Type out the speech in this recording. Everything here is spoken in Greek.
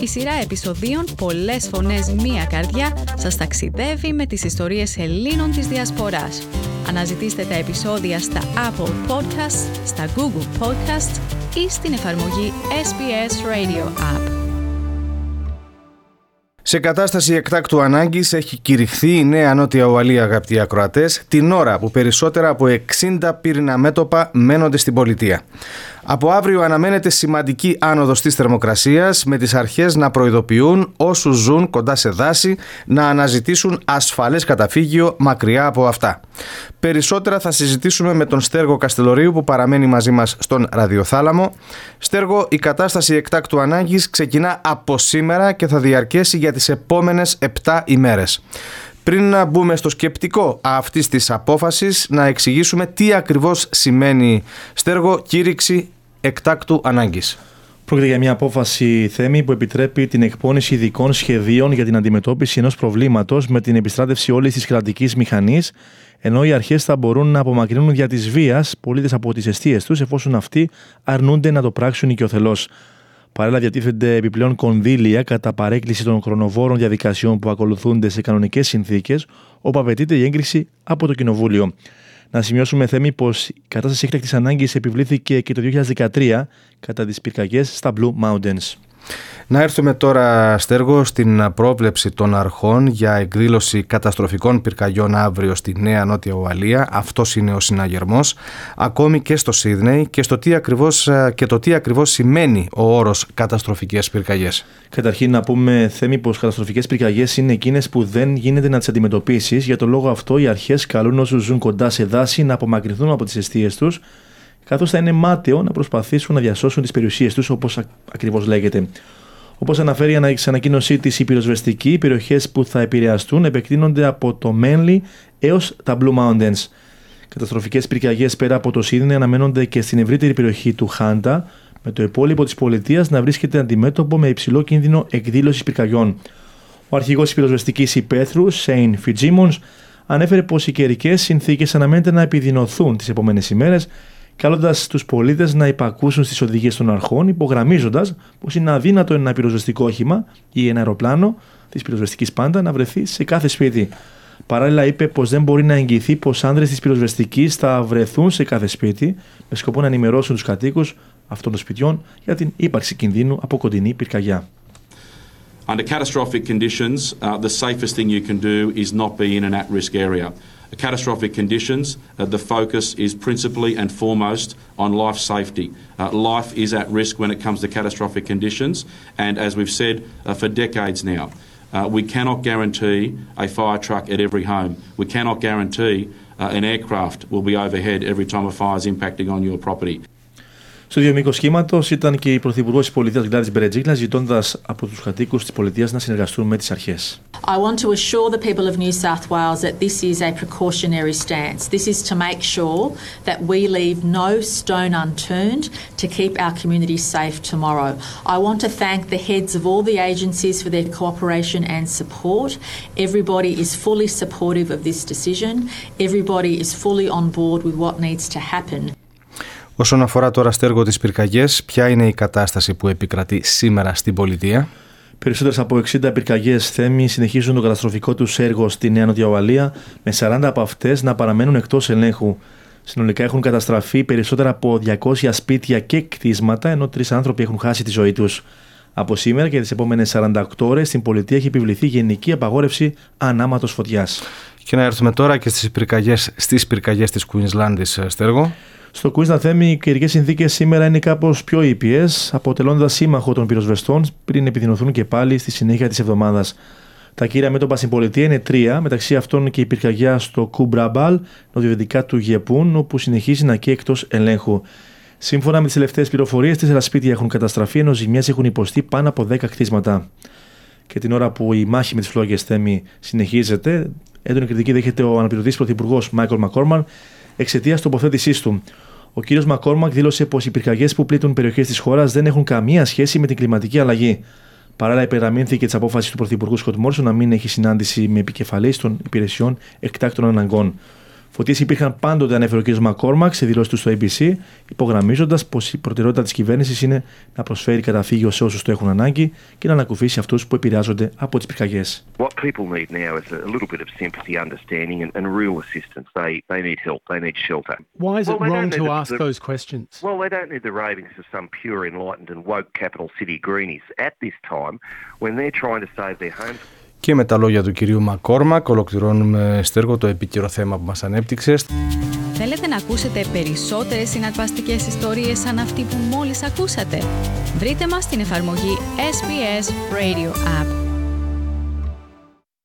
Η σειρά επεισοδίων «Πολλές φωνές, μία καρδιά» σας ταξιδεύει με τις ιστορίες Ελλήνων της Διασποράς. Αναζητήστε τα επεισόδια στα Apple Podcasts, στα Google Podcasts ή στην εφαρμογή SBS Radio App. Σε κατάσταση εκτάκτου ανάγκης έχει κηρυχθεί η Νέα Νότια Ουαλία, αγαπητοί ακροατές, την ώρα που περισσότερα από 60 πύριννα μέτωπα μένονται στην πολιτεία. Από αύριο αναμένεται σημαντική άνοδος της θερμοκρασίας, με τις αρχές να προειδοποιούν όσους ζουν κοντά σε δάση να αναζητήσουν ασφαλές καταφύγιο μακριά από αυτά. Περισσότερα θα συζητήσουμε με τον Στέργο Καστελορίου που παραμένει μαζί μας στον ραδιοθάλαμο. Στέργο, η κατάσταση εκτάκτου ανάγκης ξεκινά από σήμερα και θα διαρκέσει για τις επόμενες 7 ημέρες. Πριν να μπούμε στο σκεπτικό αυτής της απόφασης, να εξηγήσουμε τι ακριβώς σημαίνει, Στέργο, κήρυξη εκτάκτου ανάγκης. Πρόκειται για μια απόφαση, Θέμη, που επιτρέπει την εκπόνηση ειδικών σχεδίων για την αντιμετώπιση ενός προβλήματος με την επιστράτευση όλης της κρατικής μηχανής, ενώ οι αρχές θα μπορούν να απομακρύνουν δια της βίας πολίτες από τις εστίες τους, εφόσον αυτοί αρνούνται να το πράξουν οικειοθελώς. Παράλληλα, διατίθενται επιπλέον κονδύλια κατά παρέκκληση των χρονοβόρων διαδικασιών που ακολουθούνται σε κανονικές συνθήκες, όπου απαιτείται η έγκριση από το Κοινοβούλιο. Να σημειώσουμε, Θέμη, πως η κατάσταση έκτακτης ανάγκης επιβλήθηκε και το 2013 κατά τις πυρκαγιές στα Blue Mountains. Να έρθουμε τώρα, Στέργο, στην πρόβλεψη των αρχών για εκδήλωση καταστροφικών πυρκαγιών αύριο στη Νέα Νότια Ουαλία. Αυτός είναι ο συναγερμός, ακόμη και στο Σίδνεϊ, και το τι ακριβώς σημαίνει ο όρος καταστροφικές πυρκαγιές. Καταρχήν, να πούμε, Θέμη, πως καταστροφικές πυρκαγιές είναι εκείνες που δεν γίνεται να τις αντιμετωπίσεις. Για τον λόγο αυτό, οι αρχές καλούν όσους ζουν κοντά σε δάση να απομακρυνθούν από τις εστίες τους, καθώς θα είναι μάταιο να προσπαθήσουν να διασώσουν τις περιουσίες τους, όπως ακριβώς λέγεται. Όπως αναφέρει η ανακοίνωσή της η πυροσβεστική, οι περιοχές που θα επηρεαστούν επεκτείνονται από το Manly έως τα Blue Mountains. Καταστροφικές πυρκαγιές πέρα από το Σίδνεϊ αναμένονται και στην ευρύτερη περιοχή του Χάντα, με το υπόλοιπο της πολιτείας να βρίσκεται αντιμέτωπο με υψηλό κίνδυνο εκδήλωσης πυρκαγιών. Ο αρχηγός της πυροσβεστικής υπαίθρου, Shane Fitzgibbons, ανέφερε πως οι καιρικές συνθήκες αναμένεται να επιδεινωθούν τις επόμενες ημέρες, καλώντας τους πολίτες να υπακούσουν στις οδηγίες των αρχών, υπογραμμίζοντας πως είναι αδύνατο ένα πυροσβεστικό όχημα ή ένα αεροπλάνο της πυροσβεστικής πάντα να βρεθεί σε κάθε σπίτι. Παράλληλα, είπε πως δεν μπορεί να εγγυηθεί πως άνδρες της πυροσβεστικής θα βρεθούν σε κάθε σπίτι, με σκοπό να ενημερώσουν τους κατοίκους αυτών των σπιτιών για την ύπαρξη κινδύνου από κοντινή πυρκαγιά. Under catastrophic conditions, the safest thing you can do is not be in an at-risk area. Catastrophic conditions, the focus is principally and foremost on life safety. Life is at risk when it comes to catastrophic conditions, and as we've said for decades now, we cannot guarantee a fire truck at every home. We cannot guarantee an aircraft will be overhead every time a fire is impacting on your property. Στο ίδιο μήκος κύματος ήταν και η Πρωθυπουργός της Πολιτείας Γκλάντις Μπερετζίγκλας, ζητώντας από τους κατοίκους της πολιτείας να συνεργαστούν με τις αρχές. I want to assure the people of New South Wales that this is a precautionary stance. This is to make sure that we leave no stone unturned to keep our community safe tomorrow. I want to thank the heads of all the agencies for their cooperation and support. Everybody is fully supportive of this decision. Everybody is fully on board with what needs to happen. Όσον αφορά τώρα, Στέργο, τις πυρκαγιές, ποια είναι η κατάσταση που επικρατεί σήμερα στην πολιτεία? Περισσότερες από 60 πυρκαγιές, Θέμη, συνεχίζουν το καταστροφικό τους έργο στη Νέα Νότια Ουαλία, με 40 από αυτές να παραμένουν εκτός ελέγχου. Συνολικά έχουν καταστραφεί περισσότερα από 200 σπίτια και κτίσματα, ενώ 3 άνθρωποι έχουν χάσει τη ζωή τους. Από σήμερα και τις επόμενες 48 ώρες στην πολιτεία έχει επιβληθεί γενική απαγόρευση ανάματος φωτιάς. Και να έρθουμε τώρα και στις πυρκαγιές της Κουίνσλανδης, Στέργο. Στο Queensland, Θέμη, οι καιρικές συνθήκες σήμερα είναι κάπως πιο ήπιες, αποτελώντας σύμμαχο των πυροσβεστών πριν επιδεινωθούν και πάλι στη συνέχεια της εβδομάδας. Τα κύρια μέτωπα στην πολιτεία είναι 3, μεταξύ αυτών και η πυρκαγιά στο Κουμπραμπάλ, νοτιοδυτικά του Γεπούν, όπου συνεχίζει να καίει εκτός ελέγχου. Σύμφωνα με τις τελευταίες πληροφορίες, 4 σπίτια έχουν καταστραφεί, ενώ ζημιές έχουν υποστεί πάνω από 10 κτίσματα. Και την ώρα που η μάχη με τις φλόγες, Θέμη, συνεχίζεται, έντονη κριτική δέχεται ο αναπληρωτής πρωθυπουργός Μάικλ Μακκόρμαν εξαιτίας τοποθέτησής του. Ο κ. Μακκόρμακ δήλωσε πως οι πυρκαγιές που πλήττουν περιοχές της χώρας δεν έχουν καμία σχέση με την κλιματική αλλαγή. Παράλληλα, υπεγραμμίστηκε τη απόφαση του Πρωθυπουργού Σκοτ Μόρισον να μην έχει συνάντηση με επικεφαλής των υπηρεσιών εκτάκτων αναγκών. Φωτίες υπήρχαν πάντοτε, ανέφερε ο κ. Μακκόρμακ σε δηλώσεις του στο ABC, υπογραμμίζοντας πως η προτεραιότητα της κυβέρνησης είναι να προσφέρει καταφύγιο σε όσους το έχουν ανάγκη και να ανακουφίσει αυτούς που επηρεάζονται από τις πυρκαγιές. What people need now is a little bit of sympathy, understanding and real assistance. They need help. They need shelter. Why is it wrong to ask those questions? Well, they don't need the ravings of some pure, enlightened and woke capital city greenies at this time when they're trying to save their homes. Και με τα λόγια του κυρίου Μακκόρμακ ολοκληρώνουμε, Στέργο, το επίκαιρο θέμα που μας ανέπτυξες. Θέλετε να ακούσετε περισσότερες συναρπαστικές ιστορίες σαν αυτή που μόλις ακούσατε? Βρείτε μας στην εφαρμογή SBS Radio App.